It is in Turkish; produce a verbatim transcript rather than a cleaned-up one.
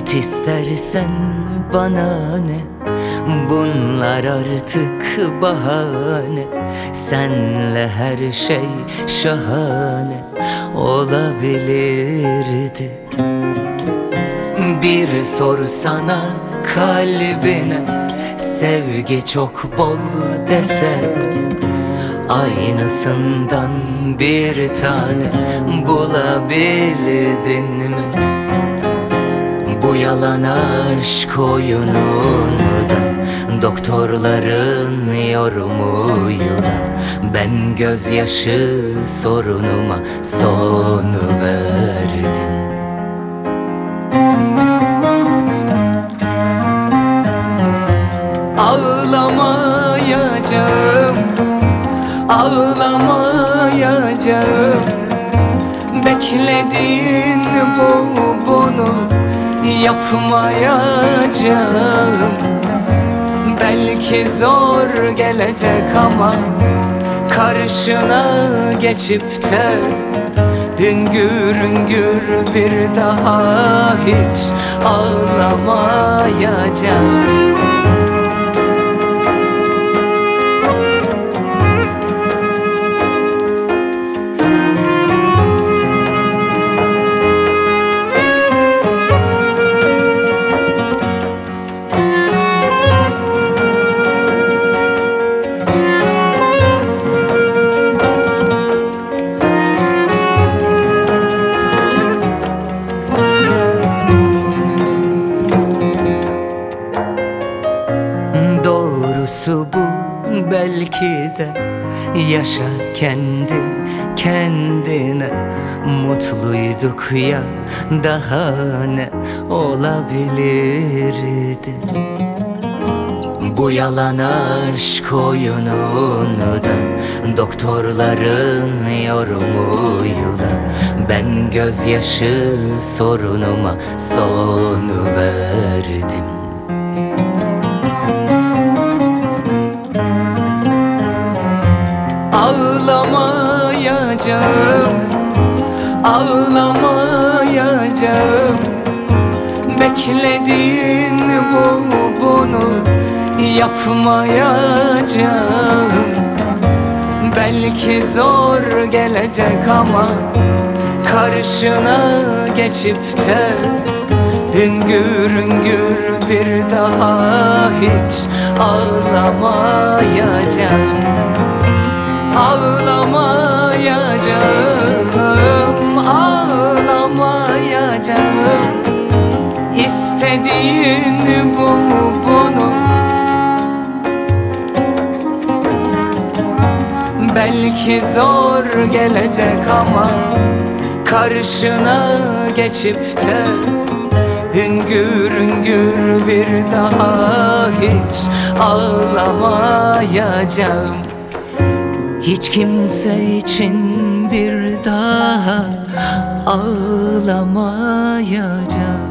Git istersen bana ne, bunlar artık bahane. Senle her şey şahane olabilirdi. Bir sorsana kalbine, sevgi çok bol dese de aynısından bir tane bulabildin mi? Bu yalan aşk oyununu da doktorların yorumuyla ben gözyaşı sorunuma son verdim. Ağlamayacağım, ağlamayacağım. Beklediğin bu, bunu yapmayacağım. Belki zor gelecek ama karşına geçip de hüngür hüngür bir daha hiç ağlamayacağım. Doğrusu bu belki de, yaşa kendi kendine. Mutluyduk ya, daha ne olabilirdi? Bu yalan aşk oyununu da doktorların yorumuyla ben gözyaşı sorunuma son verdim. Ağlamayacağım, ağlamayacağım. Beklediğin bu, bunu yapmayacağım. Belki zor gelecek ama karşına geçip de hüngür hüngür bir daha hiç ağlamayacağım. Ağlamayacağım, ağlamayacağım. İstediğin bu, bunu. Belki zor gelecek ama karşına geçip de hüngür hüngür bir daha hiç ağlamayacağım. Hiç kimse için bir daha ağlamayacağım.